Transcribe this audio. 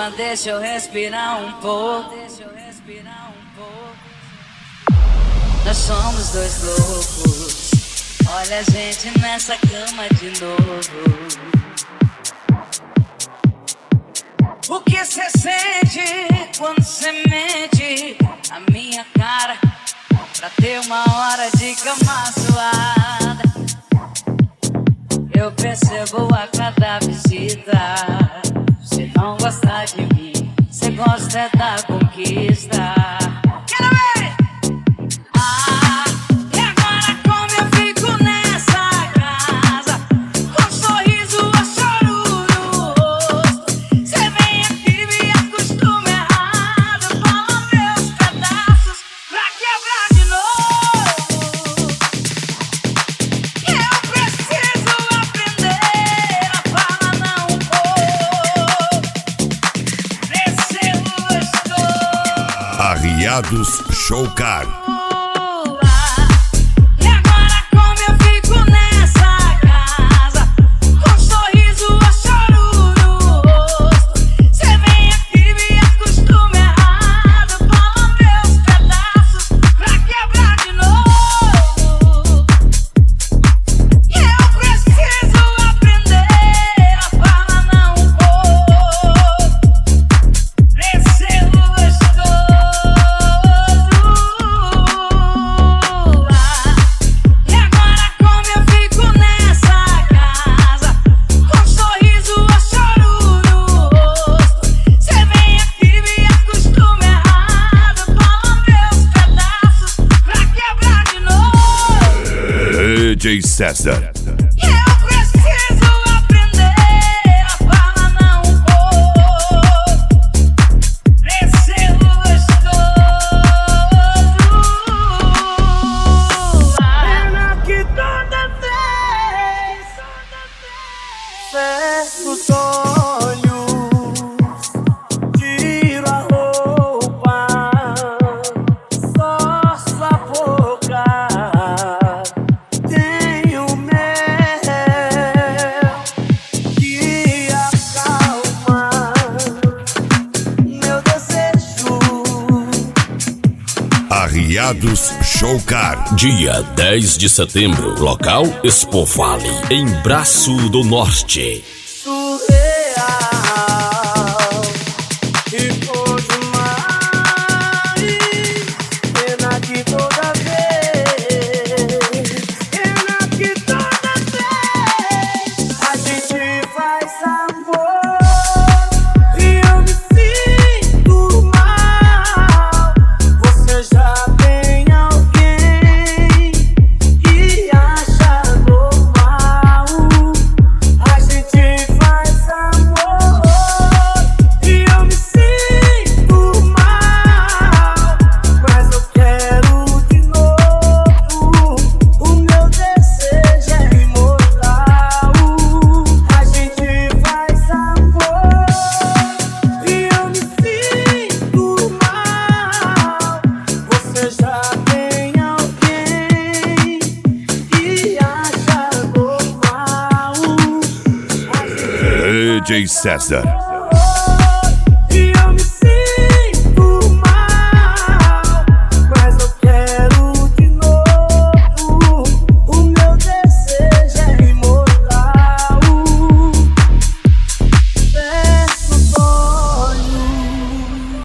Calma, deixa eu respirar um pouco. Nós somos dois loucos. Olha a gente nessa cama de novo. O que cê sente quando cê mente a minha cara pra ter uma hora de cama suada? Eu percebo a cada visita. Cê não gosta de mim, cê gosta é da conquista. Quero ver! E agora como eu fico nessa casa, com sorriso ou choro no rosto? Cê vem aqui e me acostuma errado, fala meus pedaços pra quebrar de novo. Eu preciso aprender a falar não vou. Nesse gostoso. Arriados Showcar. E agora como eu fico nessa casa, com sorriso ou choro no rosto? Cê vem aqui e me acostuma errado, fala meus pedaços pra quebrar de novo. Eu preciso aprender a falar não vou. Nesse gostoso. E agora como eu fico nessa casa, com sorriso ou choro no rosto? Cê vem aqui e me acostuma errado, fala meus pedaços pra quebrar de novo. DJ César. Eu preciso aprender a falar não vou. Nesse gostoso. Pena que toda vez fecho os olhos, tiro a roupa, só sua boca tem o mel que acalma meu desejo. Arriados Showcar. Dia 10 de setembro, local Expo Vale, em Braço do Norte. Surreal e por demais. Pena que toda vez a gente faz amor e eu me sinto mal. Você já tem alguém que acha normal. A gente faz amor e eu me sinto mal, mas eu quero de novo. O meu desejo é imortal. A gente faz amor e eu me sinto mal. Você já tem alguém que acha normal. DJ César.